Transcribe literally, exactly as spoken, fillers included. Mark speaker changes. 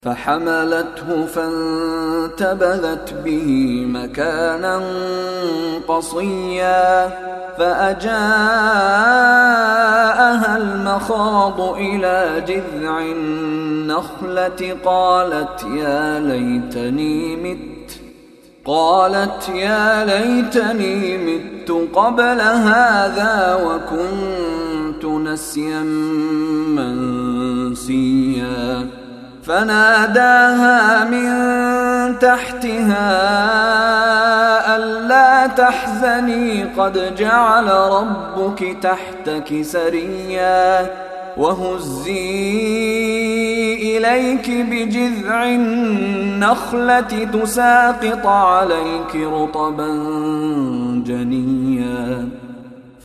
Speaker 1: فحملته فانتبذت به مكانا قصيا فأجاءها المخاض إلى جذع النخلة قالت يا ليتني مت قالت يا ليتني مت قبل هذا وكنت نسيا منسيا فناداها من تحتها ألا تحزني قد جعل ربك تحتك سريا وهزي إليك بجذع النخلة تساقط عليك رطبا جنيا